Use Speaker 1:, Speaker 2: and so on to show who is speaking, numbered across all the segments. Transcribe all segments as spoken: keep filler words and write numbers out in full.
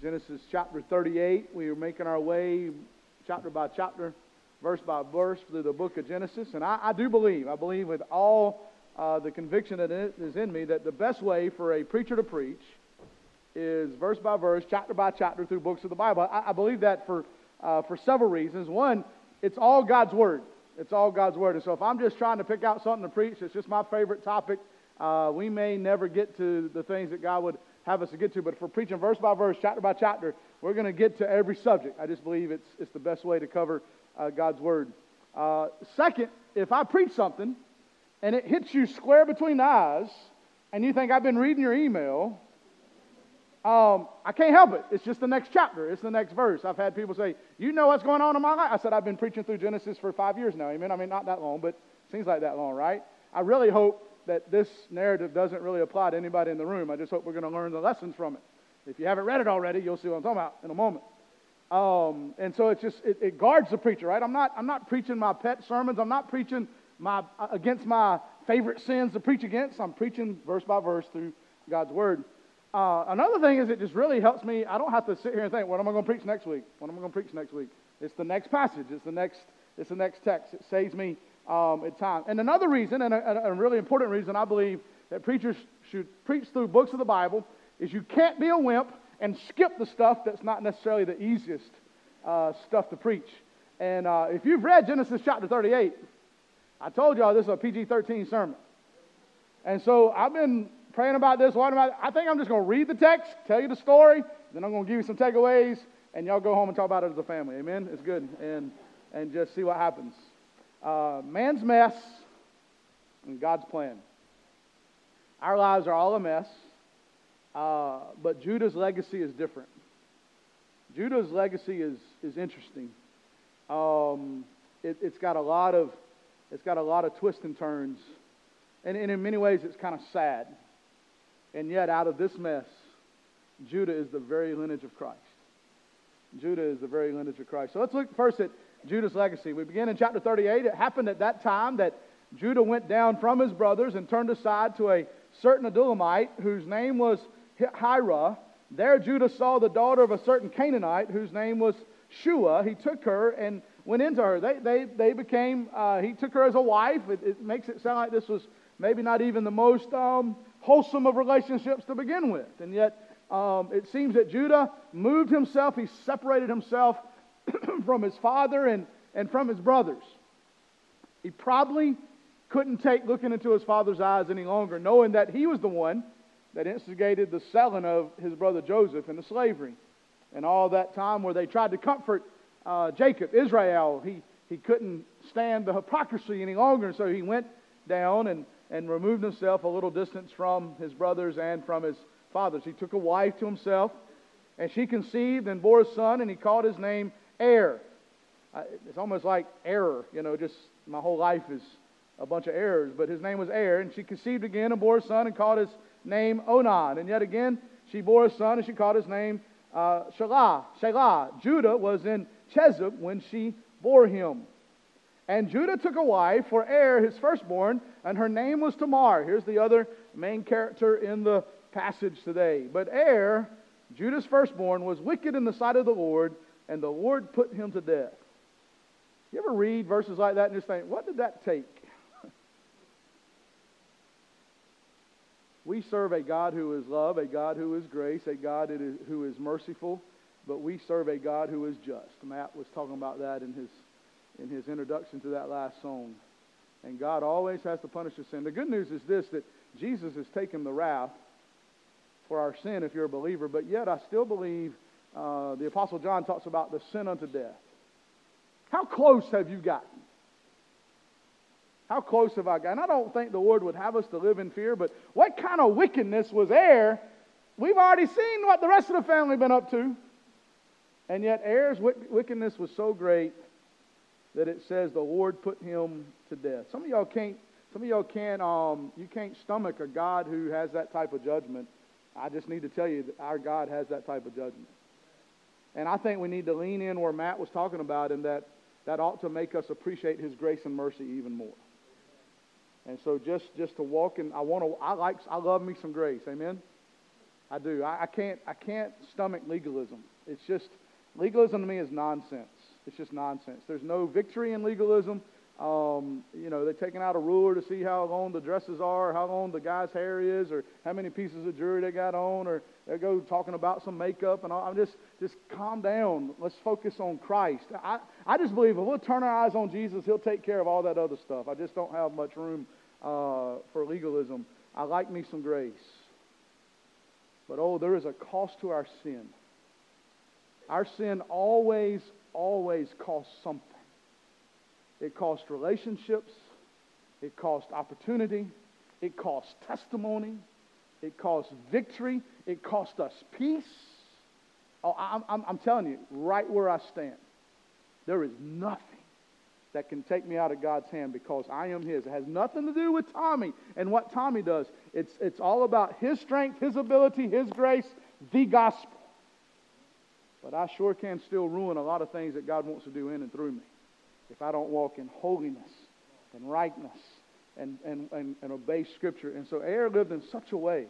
Speaker 1: Genesis chapter thirty-eight. We are making our way chapter by chapter, verse by verse through the book of Genesis. And I, I do believe, I believe with all uh, the conviction that is in me, that the best way for a preacher to preach is verse by verse, chapter by chapter through books of the Bible. I, I believe that for uh, for several reasons. One, it's all God's Word. It's all God's Word. And so if I'm just trying to pick out something to preach, it's just my favorite topic, uh, we may never get to the things that God would have us to get to. But if we're preaching verse by verse, chapter by chapter, we're going to get to every subject. I just believe it's it's the best way to cover uh, God's Word. Uh, second, if I preach something and it hits you square between the eyes and you think I've been reading your email, um, I can't help it. It's just the next chapter. It's the next verse. I've had people say, you know what's going on in my life? I said, I've been preaching through Genesis for five years now. Amen. I mean, not that long, but it seems like that long, right? I really hope that this narrative doesn't really apply to anybody in the room. I just hope we're going to learn the lessons from it. If you haven't read it already, you'll see what I'm talking about in a moment. Um, and so it's just, it, it guards the preacher, right? I'm not, I'm not preaching my pet sermons. I'm not preaching my against my favorite sins to preach against. I'm preaching verse by verse through God's Word. Uh, another thing is it just really helps me. I don't have to sit here and think, what am I going to preach next week? What am I going to preach next week? It's the next passage. It's the next, it's the next text. It saves me Um, at time. And another reason, and a, a really important reason I believe that preachers should preach through books of the Bible, is you can't be a wimp and skip the stuff that's not necessarily the easiest uh, stuff to preach. And uh, if you've read Genesis chapter thirty-eight, I told y'all this is a P G thirteen sermon. And so I've been praying about this, wondering about it. I think I'm just going to read the text, tell you the story, then I'm going to give you some takeaways, and y'all go home and talk about it as a family. Amen? It's good. And, and just see what happens. Uh, man's mess and God's plan. Our lives are all a mess, uh, but Judah's legacy is different. Judah's legacy is is interesting. Um, it, it's got a lot of it's got a lot of twists and turns, and, and in many ways it's kind of sad. And yet, out of this mess, Judah is the very lineage of Christ. Judah is the very lineage of Christ. So let's look first at Judah's legacy. We begin in chapter thirty-eight. It happened at that time that Judah went down from his brothers and turned aside to a certain Adullamite whose name was Hira. There Judah saw the daughter of a certain Canaanite whose name was Shua. He took her and went into her. They they they became. Uh, he took her as a wife. It, it makes it sound like this was maybe not even the most um, wholesome of relationships to begin with, and yet um, it seems that Judah moved himself. He separated himself from his father and, and from his brothers. He probably couldn't take looking into his father's eyes any longer, knowing that he was the one that instigated the selling of his brother Joseph into slavery. And all that time where they tried to comfort uh, Jacob, Israel, he, he couldn't stand the hypocrisy any longer, so he went down and, and removed himself a little distance from his brothers and from his fathers. He took a wife to himself, and she conceived and bore a son, and he called his name Er. Uh, it's almost like error, you know, just my whole life is a bunch of errors. But his name was Er, and she conceived again and bore a son and called his name Onan. And yet again, she bore a son and she called his name uh, Shelah. Shelah. Judah was in Chezib when she bore him. And Judah took a wife for Er, his firstborn, and her name was Tamar. Here's the other main character in the passage today. But Er, Judah's firstborn, was wicked in the sight of the Lord, and the Lord put him to death. You ever read verses like that and just think, what did that take? We serve a God who is love, a God who is grace, a God who is merciful, but we serve a God who is just. Matt was talking about that in his in his introduction to that last song. And God always has to punish the sin. The good news is this, that Jesus has taken the wrath for our sin if you're a believer, but yet I still believe uh, the Apostle John talks about the sin unto death. How close have you gotten? How close have I gotten? I don't think the Lord would have us to live in fear, but what kind of wickedness was Er? We've already seen what the rest of the family been up to. And yet Er's wickedness was so great that it says the Lord put him to death. Some of y'all can't, some of y'all can't, um, you can't stomach a God who has that type of judgment. I just need to tell you that our God has that type of judgment. And I think we need to lean in where Matt was talking about, and that that ought to make us appreciate His grace and mercy even more. And so just, just to walk in, I want to, I like, I love me some grace, amen? I do. I, I can't I can't stomach legalism. It's just, legalism to me is nonsense. It's just nonsense. There's no victory in legalism. Um, you know, they're taking out a ruler to see how long the dresses are, or how long the guy's hair is, or how many pieces of jewelry they got on, or they go talking about some makeup and all. I'm just, just calm down. Let's focus on Christ. I, I just believe if we'll turn our eyes on Jesus, He'll take care of all that other stuff. I just don't have much room uh, for legalism. I like me some grace. But oh, there is a cost to our sin. Our sin always, always costs something. It costs relationships. It costs opportunity. It costs testimony. It costs victory. It costs us peace. Oh, I'm, I'm, I'm telling you, right where I stand, there is nothing that can take me out of God's hand because I am His. It has nothing to do with Tommy and what Tommy does. It's, it's all about His strength, His ability, His grace, the gospel. But I sure can still ruin a lot of things that God wants to do in and through me if I don't walk in holiness and rightness and, and, and, and obey Scripture. And so Er lived in such a way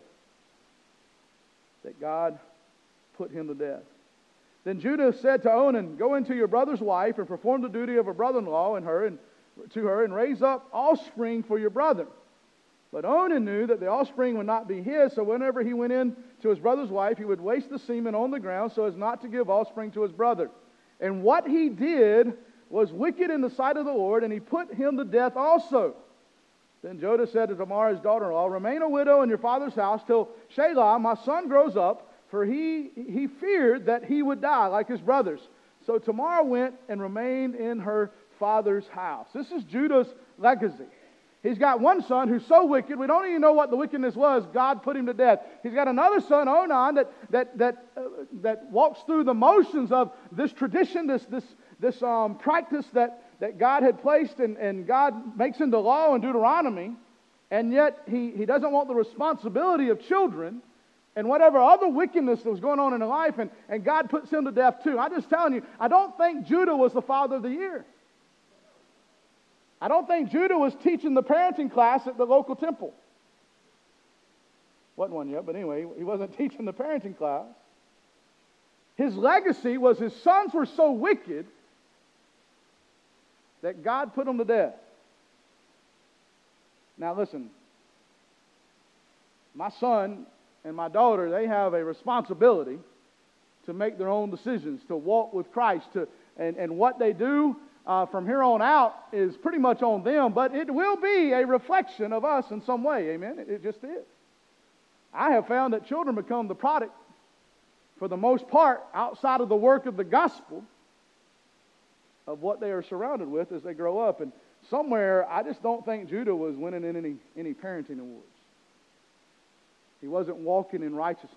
Speaker 1: that God put him to death. Then Judah said to Onan, "Go into your brother's wife and perform the duty of a brother-in-law in her and to her and raise up offspring for your brother." But Onan knew that the offspring would not be his, so whenever he went in to his brother's wife, he would waste the semen on the ground so as not to give offspring to his brother. And what he did was wicked in the sight of the Lord, and he put him to death also. Then Judah said to Tamar, his daughter-in-law, "Remain a widow in your father's house till Shelah, my son, grows up, for he, he feared that he would die like his brothers." So Tamar went and remained in her father's house. This is Judah's legacy. He's got one son who's so wicked, we don't even know what the wickedness was. God put him to death. He's got another son, Onan, that that that uh, that walks through the motions of this tradition, this this this um, practice that, that God had placed and, and God makes into law in Deuteronomy, and yet he, he doesn't want the responsibility of children and whatever other wickedness that was going on in their life, and, and God puts him to death too. I'm just telling you, I don't think Judah was the father of the year. I don't think Judah was teaching the parenting class at the local temple. Wasn't one yet, but anyway, he wasn't teaching the parenting class. His legacy was his sons were so wicked that God put them to death. Now listen, my son and my daughter, they have a responsibility to make their own decisions, to walk with Christ, to and, and what they do uh, from here on out is pretty much on them, but it will be a reflection of us in some way, amen? It, it just is. I have found that children become the product, for the most part, outside of the work of the gospel, of what they are surrounded with as they grow up. And somewhere, I just don't think Judah was winning in any, any parenting awards. He wasn't walking in righteousness.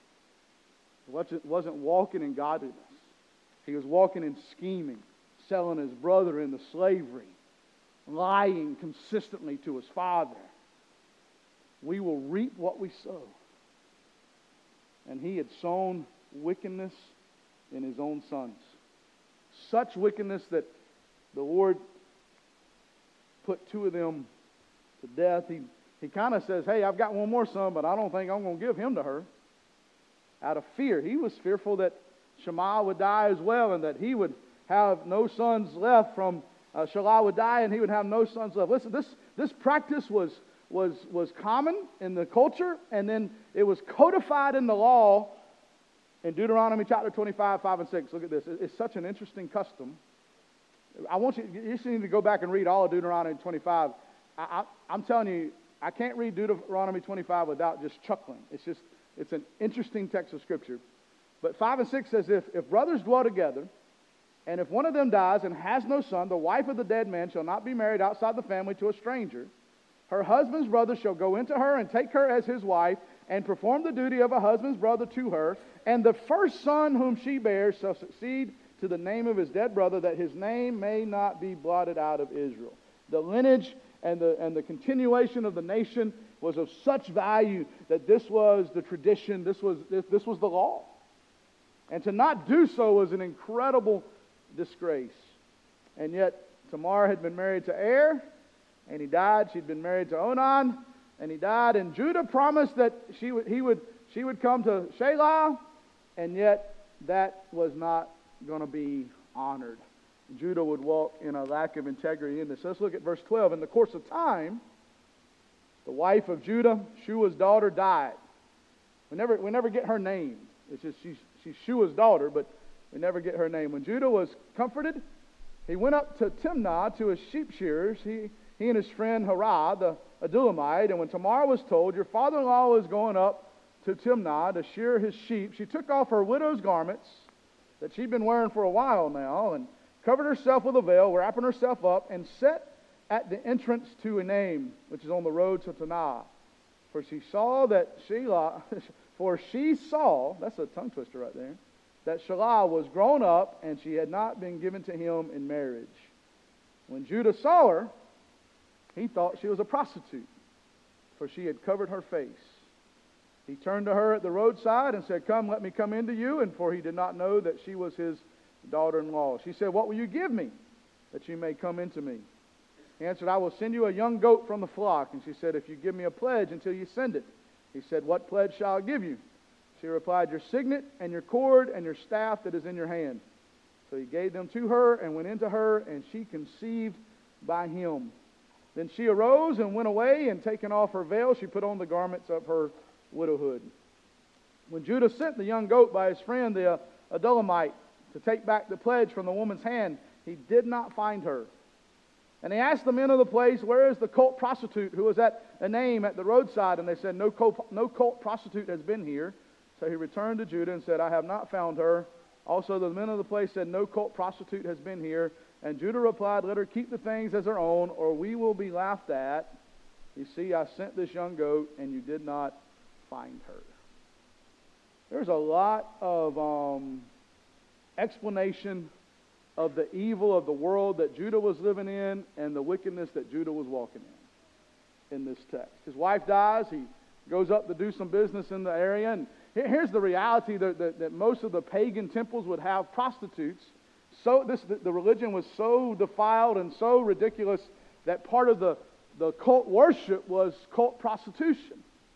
Speaker 1: He wasn't, wasn't walking in godliness. He was walking in scheming, selling his brother into slavery, lying consistently to his father. We will reap what we sow. And he had sown wickedness in his own sons. Such wickedness that the Lord put two of them to death. He, he kind of says, "Hey, I've got one more son, but I don't think I'm going to give him to her." Out of fear. He was fearful that Shammah would die as well, and that he would have no sons left from uh, Shelah would die, and he would have no sons left. Listen, this, this practice was, was, was common in the culture, and then it was codified in the law in Deuteronomy chapter twenty-five, five and six. Look at this. It's such an interesting custom. I want you, you just need to go back and read all of Deuteronomy twenty-five. I, I, I'm telling you, I can't read Deuteronomy twenty-five without just chuckling. It's just, it's an interesting text of Scripture. But five and six says, if, if brothers dwell together, and if one of them dies and has no son, the wife of the dead man shall not be married outside the family to a stranger. Her husband's brother shall go into her and take her as his wife, and perform the duty of a husband's brother to her. And the first son whom she bears shall succeed to the name of his dead brother, that his name may not be blotted out of Israel. The lineage and the, and the continuation of the nation was of such value that this was the tradition, this was, this, this was the law. And to not do so was an incredible disgrace. And yet Tamar had been married to Er, and he died. She'd been married to Onan, and he died. And Judah promised that she would, he would, she would come to Shelah, and yet that was not going to be honored. Judah would walk in a lack of integrity in this. So let's look at verse twelve. In the course of time, the wife of Judah, Shua's daughter, died. We never, we never get her name. It's just she's, she's Shua's daughter, but we never get her name. When Judah was comforted, he went up to Timnah to his sheep shearers, he, he and his friend Harah, the Adullamite. And when Tamar was told, your father-in-law is going up to Timnah to shear his sheep, she took off her widow's garments that she'd been wearing for a while now, and covered herself with a veil, wrapping herself up, and sat at the entrance to Enaim, which is on the road to Tanah. For she saw that Shelah, for she saw, that's a tongue twister right there, that Shelah was grown up, and she had not been given to him in marriage. When Judah saw her, he thought she was a prostitute, for she had covered her face. He turned to her at the roadside and said, come, let me come into you, and for he did not know that she was his daughter-in-law. She said, what will you give me that you may come into me? He answered, I will send you a young goat from the flock. And she said, if you give me a pledge until you send it. He said, what pledge shall I give you? She replied, your signet and your cord and your staff that is in your hand. So he gave them to her and went into her, and she conceived by him. Then she arose and went away, and taking off her veil, she put on the garments of her widowhood. When Judah sent the young goat by his friend the Adullamite to take back the pledge from the woman's hand, he did not find her. And he asked the men of the place, where is the cult prostitute who was at Enaim at the roadside? And they said, no cult, no cult prostitute has been here. So he returned to Judah and said, I have not found her. Also the men of the place said, no cult prostitute has been here. And Judah replied, let her keep the things as her own, or we will be laughed at. You see, I sent this young goat, and you did not find her. There's a lot of um, explanation of the evil of the world that Judah was living in and the wickedness that Judah was walking in in this text. His wife dies. He goes up to do some business in the area. And here's the reality that, that, that most of the pagan temples would have prostitutes. So this the, the religion was so defiled and so ridiculous that part of the, the cult worship was cult prostitution.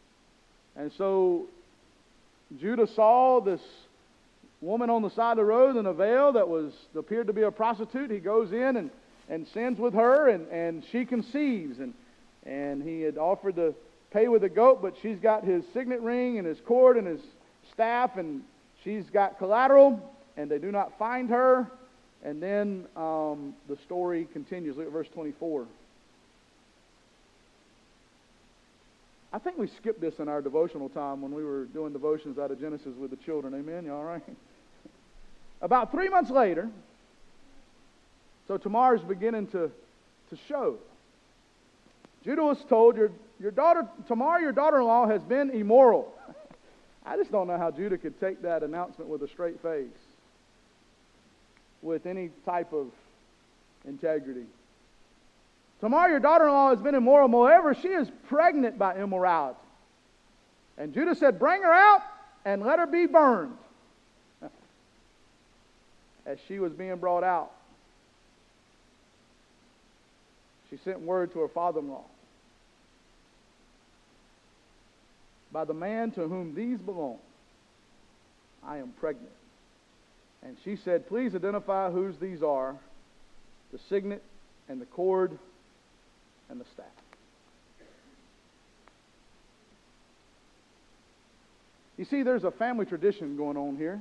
Speaker 1: And so Judah saw this woman on the side of the road in a veil that was appeared to be a prostitute. He goes in and, and sins with her, and, and she conceives. And, and he had offered to pay with a goat, but she's got his signet ring and his cord and his staff, and she's got collateral, and they do not find her. And then um, the story continues. Look at verse twenty-four. I think we skipped this in our devotional time when we were doing devotions out of Genesis with the children. Amen? You all right? About three months later, so Tamar's beginning to, to show. Judah was told, your, your daughter, Tamar, your daughter-in-law, has been immoral. I just don't know how Judah could take that announcement with a straight face, with any type of integrity. Tamar, your daughter-in-law, has been immoral. Moreover, she is pregnant by immorality. And Judah said, bring her out and let her be burned. As she was being brought out, she sent word to her father-in-law, by the man to whom these belong, I am pregnant. And she said, please identify whose these are, the signet and the cord and the staff. You see, there's a family tradition going on here.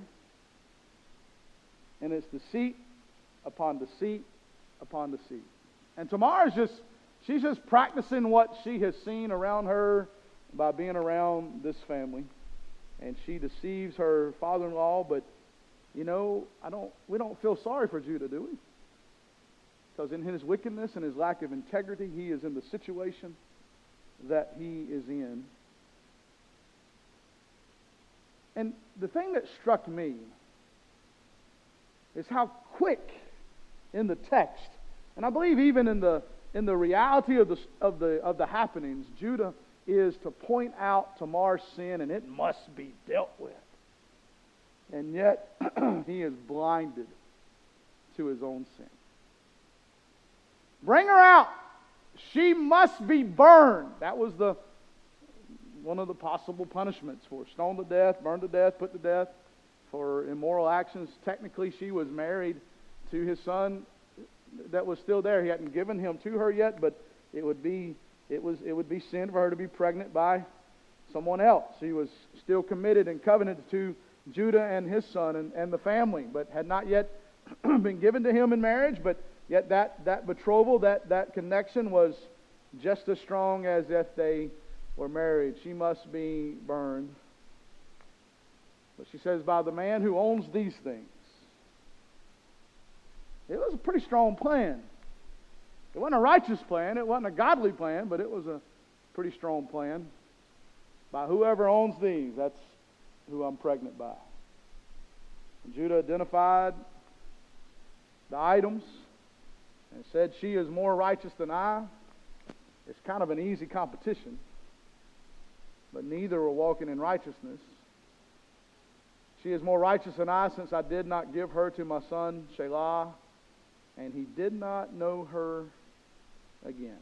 Speaker 1: And it's deceit upon deceit upon deceit. And Tamar is just, she's just practicing what she has seen around her by being around this family. And she deceives her father-in-law, but you know, I don't we don't feel sorry for Judah, do we? Because in his wickedness and his lack of integrity, he is in the situation that he is in. And the thing that struck me is how quick in the text, and I believe even in the in the reality of the of the of the happenings, Judah is to point out Tamar's sin, and it must be dealt with. And yet he is blinded to his own sin. Bring her out. She must be burned. That was the one of the possible punishments for stoned to death, burned to death, put to death for immoral actions. Technically, she was married to his son that was still there. He hadn't given him to her yet, but it would be it was it would be sin for her to be pregnant by someone else. He was still committed and covenanted to Judah and his son and, and the family, but had not yet been given to him in marriage, but yet that, that betrothal, that, that connection was just as strong as if they were married. She must be burned. But she says, by the man who owns these things. It was a pretty strong plan. It wasn't a righteous plan. It wasn't a godly plan, but it was a pretty strong plan. By whoever owns these, that's who I'm pregnant by. And Judah identified the items and said, she is more righteous than I. It's kind of an easy competition, but neither were walking in righteousness. She is more righteous than I, since I did not give her to my son Shelah, and he did not know her again.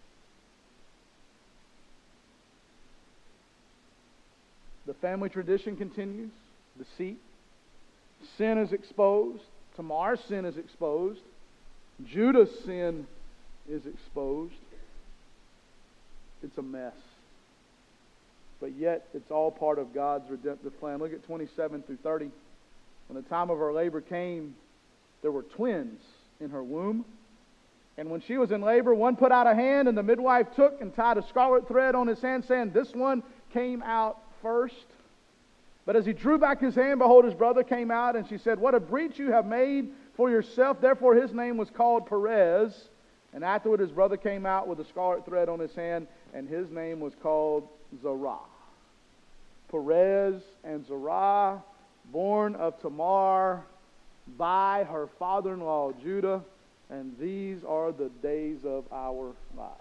Speaker 1: The family tradition continues. Deceit. Sin is exposed. Tamar's sin is exposed. Judah's sin is exposed. It's a mess. But yet, it's all part of God's redemptive plan. Look at twenty-seven through thirty. When the time of her labor came, there were twins in her womb. And when she was in labor, one put out a hand, and the midwife took and tied a scarlet thread on his hand, saying, this one came out first. But as he drew back his hand, behold, his brother came out, and she said, what a breach you have made for yourself. Therefore his name was called Perez. And afterward his brother came out with a scarlet thread on his hand, and his name was called Zerah. Perez and Zerah, born of Tamar by her father-in-law Judah, and these are the days of our lives.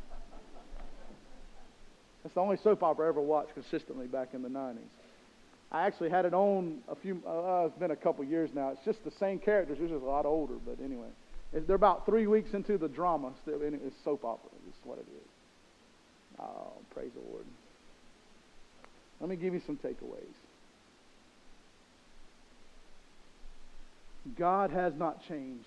Speaker 1: That's the only soap opera I ever watched consistently back in the nineties. I actually had it on a few, uh, it's been a couple years now. It's just the same characters, they're just a lot older, but anyway. They're about three weeks into the drama, still, and it's soap opera, is what it is. Oh, praise the Lord. Let me give you some takeaways. God has not changed.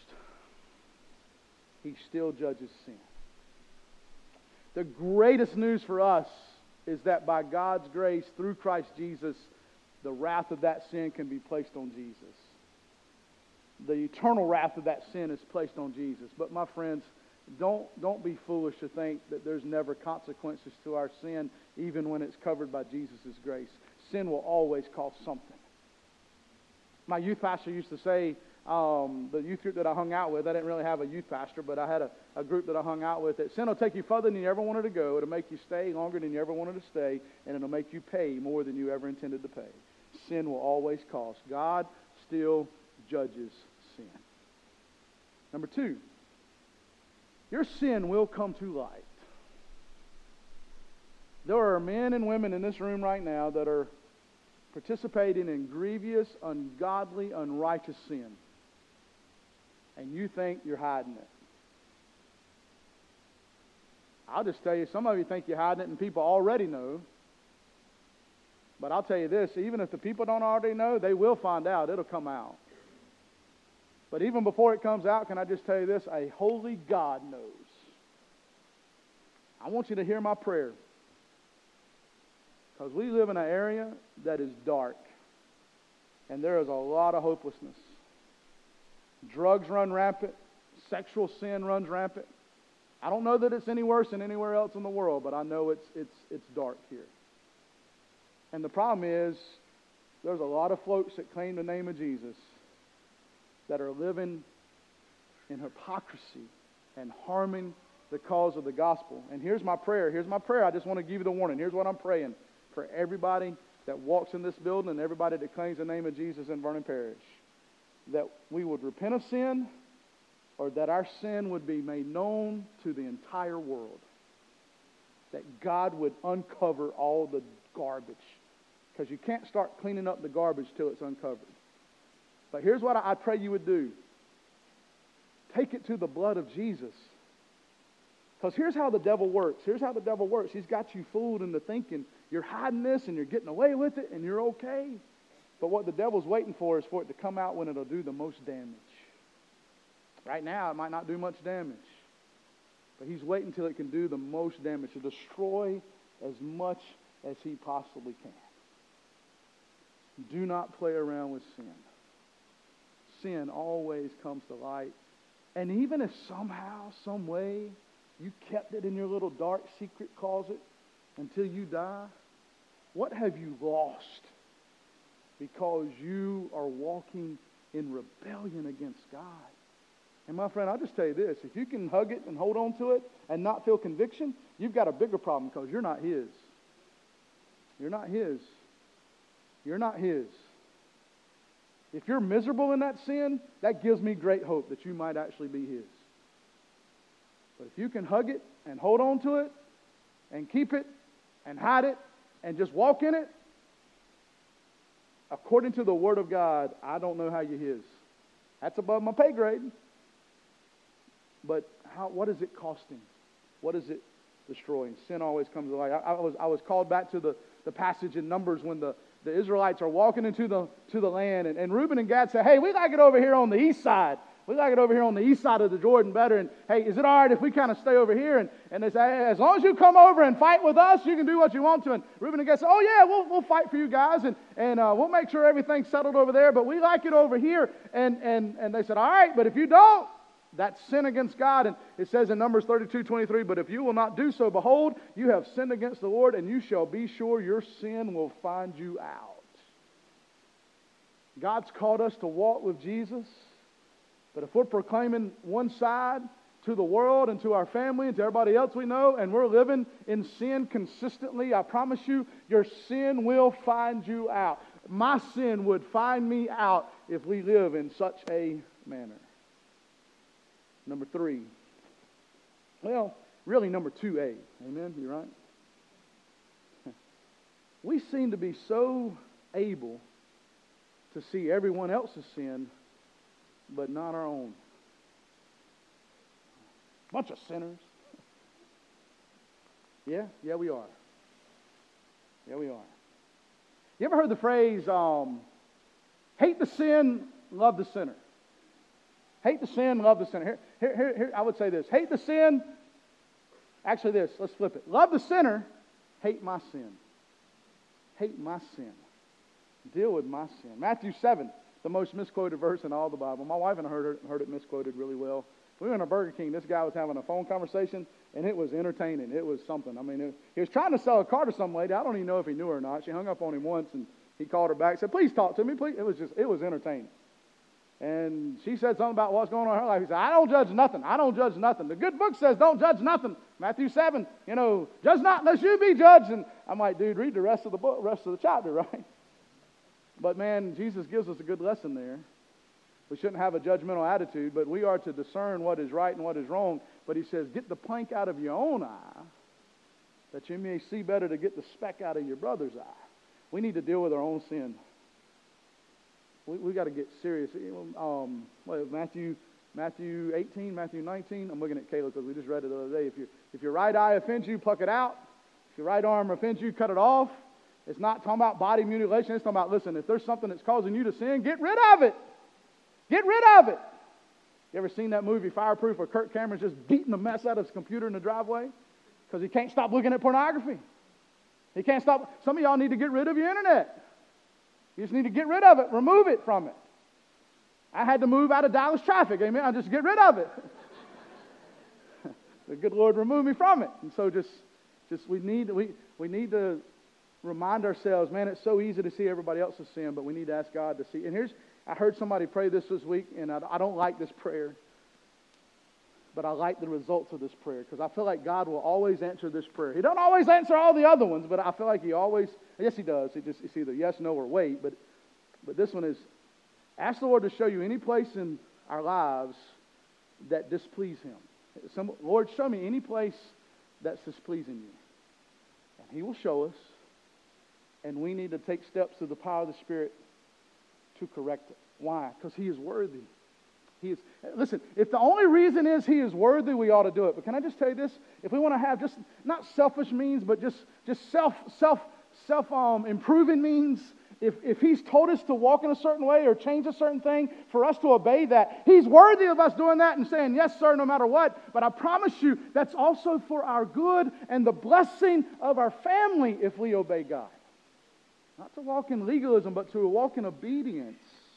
Speaker 1: He still judges sin. The greatest news for us is that by God's grace, through Christ Jesus, the wrath of that sin can be placed on Jesus. The eternal wrath of that sin is placed on Jesus. But my friends, don't, don't be foolish to think that there's never consequences to our sin, even when it's covered by Jesus' grace. Sin will always cost something. My youth pastor used to say, um, the youth group that I hung out with, I didn't really have a youth pastor, but I had a, a group that I hung out with, that sin will take you further than you ever wanted to go. It'll make you stay longer than you ever wanted to stay, and it'll make you pay more than you ever intended to pay. Sin will always cost. God still judges sin. Number two, your sin will come to light. There are men and women in this room right now that are participating in grievous, ungodly, unrighteous sin. And you think you're hiding it. I'll just tell you, some of you think you're hiding it and people already know. But I'll tell you this, even if the people don't already know, they will find out. It'll come out. But even before it comes out, can I just tell you this? A holy God knows. I want you to hear my prayer. Because we live in an area that is dark. And there is a lot of hopelessness. Drugs run rampant. Sexual sin runs rampant. I don't know that it's any worse than anywhere else in the world, but I know it's it's it's dark here. And the problem is, there's a lot of folks that claim the name of Jesus that are living in hypocrisy and harming the cause of the gospel. And here's my prayer. Here's my prayer. I just want to give you the warning. Here's what I'm praying for everybody that walks in this building and everybody that claims the name of Jesus in Vernon Parish. That we would repent of sin, or that our sin would be made known to the entire world. That God would uncover all the garbage. Because you can't start cleaning up the garbage till it's uncovered. But here's what I, I pray you would do. Take it to the blood of Jesus. Because here's how the devil works. Here's how the devil works. He's got you fooled into thinking you're hiding this and you're getting away with it and you're okay. But what the devil's waiting for is for it to come out when it'll do the most damage. Right now, it might not do much damage. But he's waiting until it can do the most damage, to destroy as much as he possibly can. Do not play around with sin. Sin always comes to light. And even if somehow, some way, you kept it in your little dark secret closet until you die, what have you lost? Because you are walking in rebellion against God. And my friend, I'll just tell you this. If you can hug it and hold on to it and not feel conviction, you've got a bigger problem because you're not His. You're not His. You're not His. If you're miserable in that sin, that gives me great hope that you might actually be His. But if you can hug it and hold on to it and keep it and hide it and just walk in it, according to the Word of God, I don't know how you're His. That's above my pay grade. But how? What is it costing? What is it destroying? Sin always comes to light. I, I was I was called back to the, the passage in Numbers when the, the Israelites are walking into the to the land, and, and Reuben and Gad say, hey, we like it over here on the east side. We like it over here on the east side of the Jordan better. And hey, is it all right if we kind of stay over here? And, and they say, hey, as long as you come over and fight with us, you can do what you want to. And Reuben and Gad say, oh yeah, we'll we'll fight for you guys, and and uh, we'll make sure everything's settled over there. But we like it over here. And and and they said, all right, but if you don't, that's sin against God. And it says in Numbers thirty-two twenty-three, but if you will not do so, behold, you have sinned against the Lord, and you shall be sure your sin will find you out. God's called us to walk with Jesus. But if we're proclaiming one side to the world and to our family and to everybody else we know, and we're living in sin consistently, I promise you, your sin will find you out. My sin would find me out if we live in such a manner. Number three. Well, really number two A. Amen? You right? We seem to be so able to see everyone else's sin, but not our own. Bunch of sinners. Yeah, yeah, we are. Yeah, we are. You ever heard the phrase, um, hate the sin, love the sinner? Hate the sin, love the sinner. Here, here, here, here, I would say this. Hate the sin. Actually this, let's flip it. Love the sinner, hate my sin. Hate my sin. Deal with my sin. Matthew seven, the most misquoted verse in all the Bible. My wife and I heard it, heard it misquoted really well. We were in a Burger King. This guy was having a phone conversation, and it was entertaining. It was something. I mean, it, he was trying to sell a car to some lady. I don't even know if he knew her or not. She hung up on him once, and he called her back, said, please talk to me, please. It was just, it was entertaining. And she said something about what's going on in her life. He said, I don't judge nothing. I don't judge nothing. The good book says don't judge nothing. Matthew seven, you know, judge not unless you be judged. And I'm like, dude, read the rest of the book, rest of the chapter, right? But man, Jesus gives us a good lesson there. We shouldn't have a judgmental attitude, but we are to discern what is right and what is wrong. But he says, get the plank out of your own eye, that you may see better to get the speck out of your brother's eye. We need to deal with our own sin. We we got to get serious. Um, what, Matthew Matthew eighteen, Matthew nineteen. I'm looking at Caleb because we just read it the other day. If you if your right eye offends you, pluck it out. If your right arm offends you, cut it off. It's not talking about body mutilation. It's talking about, listen, if there's something that's causing you to sin, get rid of it. Get rid of it. You ever seen that movie Fireproof where Kirk Cameron's just beating the mess out of his computer in the driveway because he can't stop looking at pornography? He can't stop. Some of y'all need to get rid of your internet. You just need to get rid of it. Remove it from it. I had to move out of Dallas traffic. Amen. I just get rid of it. The good Lord removed me from it. And so just, just we need we we need to remind ourselves, man, it's so easy to see everybody else's sin, but we need to ask God to see. And here's, I heard somebody pray this this week, and I, I don't like this prayer, but I like the results of this prayer because I feel like God will always answer this prayer. He don't always answer all the other ones, but I feel like He always, yes, He does. He just, it's either yes, no, or wait. But, but this one is, ask the Lord to show you any place in our lives that displease Him. Some, Lord, show me any place that's displeasing you. And He will show us. And we need to take steps through the power of the Spirit to correct it. Why? Because He is worthy. He is. Listen, if the only reason is He is worthy, we ought to do it. But can I just tell you this? If we want to have just not selfish means, but just just self self self-improving means, if, if He's told us to walk in a certain way or change a certain thing, for us to obey that, He's worthy of us doing that and saying, yes, sir, no matter what. But I promise you, that's also for our good and the blessing of our family if we obey God. Not to walk in legalism, but to walk in obedience.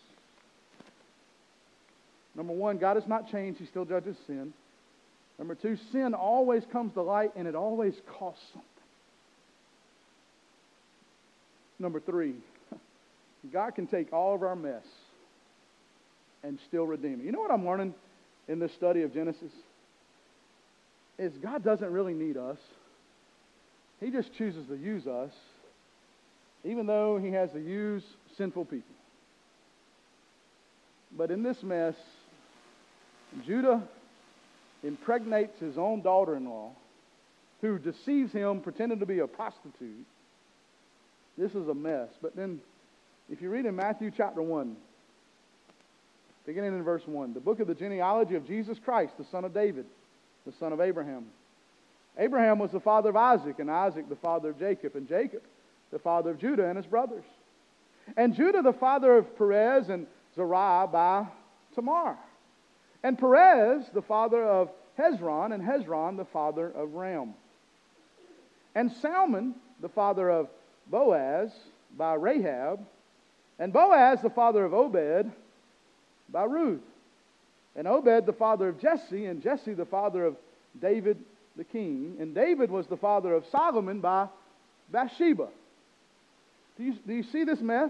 Speaker 1: Number one, God has not changed. He still judges sin. Number two, sin always comes to light and it always costs something. Number three, God can take all of our mess and still redeem it. You know what I'm learning in this study of Genesis? Is God doesn't really need us. He just chooses to use us, even though He has to use sinful people. But in this mess, Judah impregnates his own daughter-in-law, who deceives him, pretending to be a prostitute. This is a mess. But then, if you read in Matthew chapter one, beginning in verse one, the book of the genealogy of Jesus Christ, the son of David, the son of Abraham. Abraham was the father of Isaac, and Isaac the father of Jacob, and Jacob the father of Judah and his brothers. And Judah the father of Perez and Zerah by Tamar. And Perez the father of Hezron, and Hezron the father of Ram. And Salmon the father of Boaz by Rahab, and Boaz the father of Obed by Ruth, and Obed the father of Jesse, and Jesse the father of David the king, and David was the father of Solomon by Bathsheba. Do you, do you see this mess?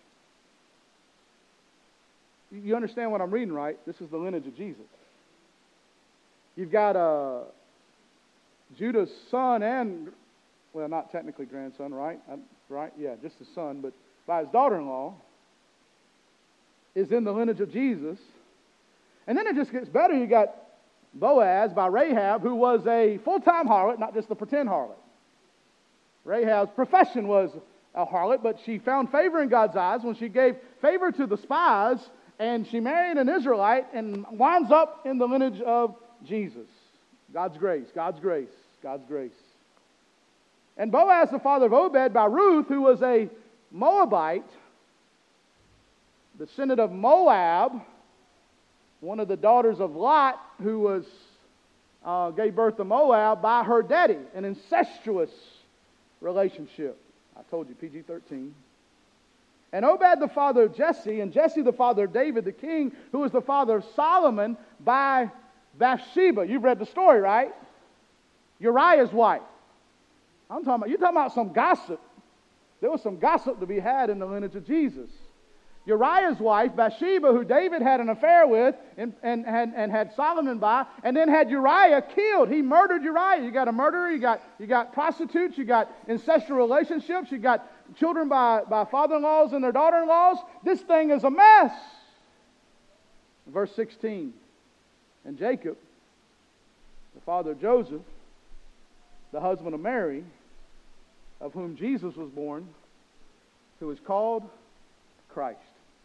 Speaker 1: You understand what I'm reading, right? This is the lineage of Jesus. You've got uh, Judah's son and, well, not technically grandson, right? Right? Yeah, just his son, but by his daughter-in-law is in the lineage of Jesus. And then it just gets better. You got Boaz by Rahab, who was a full-time harlot, not just a pretend harlot. Rahab's profession was a harlot, but she found favor in God's eyes when she gave favor to the spies, and she married an Israelite and winds up in the lineage of Jesus. God's grace, God's grace, God's grace. And Boaz, the father of Obed by Ruth, who was a Moabite, descendant of Moab, one of the daughters of Lot, who was uh, gave birth to Moab by her daddy, an incestuous relationship. I told you, P G thirteen. And Obed the father of Jesse, and Jesse the father of David the king, who was the father of Solomon by Bathsheba. You've read the story, right? Uriah's wife. I'm talking about, you're talking about some gossip. There was some gossip to be had in the lineage of Jesus. Uriah's wife, Bathsheba, who David had an affair with and, and, and, and had Solomon by, and then had Uriah killed. He murdered Uriah. You got a murderer, you got, you got prostitutes, you got incestual relationships, you got children by, by father-in-laws and their daughter-in-laws. This thing is a mess. Verse sixteen. And Jacob, the father of Joseph, the husband of Mary, of whom Jesus was born, who is called Christ.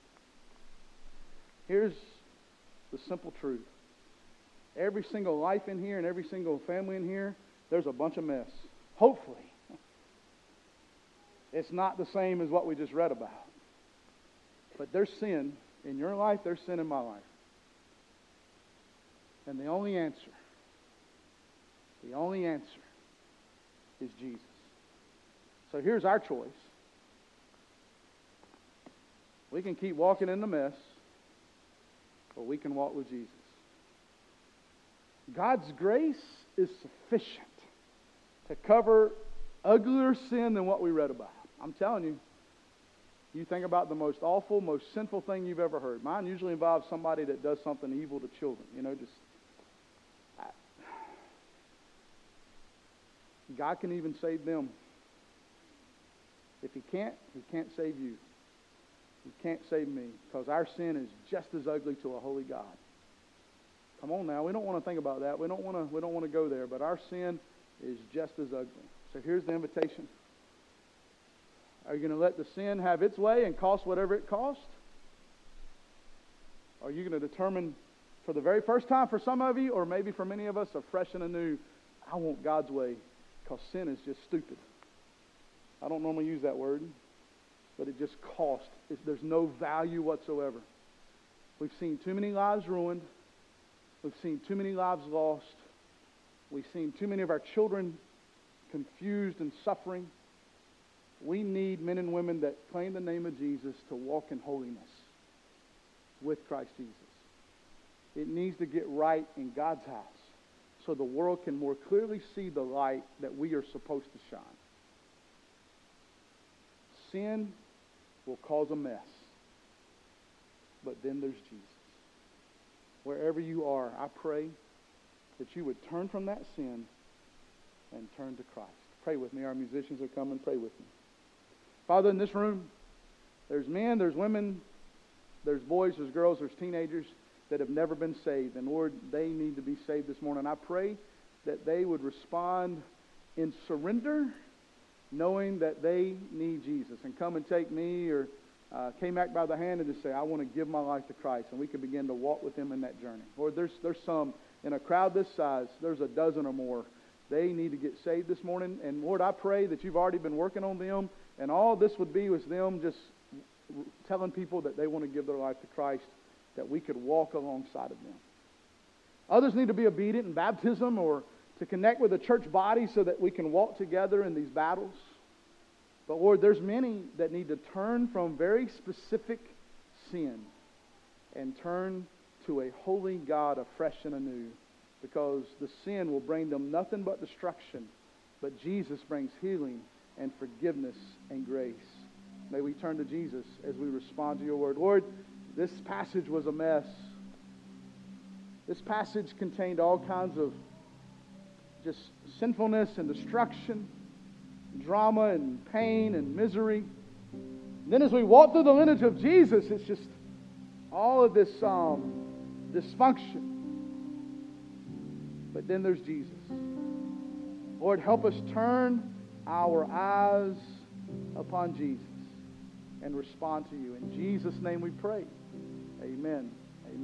Speaker 1: Here's the simple truth. Every single life in here and every single family in here, there's a bunch of mess. Hopefully, it's not the same as what we just read about. But there's sin in your life, there's sin in my life. And the only answer, the only answer is Jesus. So here's our choice. We can keep walking in the mess, or we can walk with Jesus. God's grace is sufficient to cover uglier sin than what we read about. I'm telling you, you think about the most awful, most sinful thing you've ever heard. Mine usually involves somebody that does something evil to children. You know, just... I, God can even save them. If He can't, He can't save you. He can't save me, because our sin is just as ugly to a holy God. Come on now, we don't want to think about that. We don't want to. We don't want to go there. But our sin is just as ugly. So here's the invitation. Are you going to let the sin have its way and cost whatever it costs? Are you going to determine, for the very first time for some of you, or maybe for many of us, afresh and anew, I want God's way, because sin is just stupid. I don't normally use that word, but it just costs. It's, there's no value whatsoever. We've seen too many lives ruined. We've seen too many lives lost. We've seen too many of our children confused and suffering. We need men and women that claim the name of Jesus to walk in holiness with Christ Jesus. It needs to get right in God's house so the world can more clearly see the light that we are supposed to shine. Sin will cause a mess, but then there's Jesus. Wherever you are, I pray that you would turn from that sin and turn to Christ. Pray with me. Our musicians are coming. Pray with me. Father, in this room, there's men, there's women, there's boys, there's girls, there's teenagers that have never been saved. And Lord, they need to be saved this morning. I pray that they would respond in surrender, knowing that they need Jesus, and come and take me or uh, K-Mac by the hand and just say, I want to give my life to Christ. And we can begin to walk with him in that journey. Lord, there's, there's some, in a crowd this size, there's a dozen or more. They need to get saved this morning. And Lord, I pray that you've already been working on them. And all this would be was them just telling people that they want to give their life to Christ, that we could walk alongside of them. Others need to be obedient in baptism or to connect with the church body so that we can walk together in these battles. But Lord, there's many that need to turn from very specific sin and turn to a holy God afresh and anew, because the sin will bring them nothing but destruction, but Jesus brings healing and forgiveness and grace. May we turn to Jesus as we respond to your word. Lord, this passage was a mess. This passage contained all kinds of just sinfulness and destruction, drama and pain and misery. And then as we walk through the lineage of Jesus, it's just all of this um, dysfunction. But then there's Jesus. Lord, help us turn our eyes upon Jesus and respond to you. In Jesus' name we pray. Amen.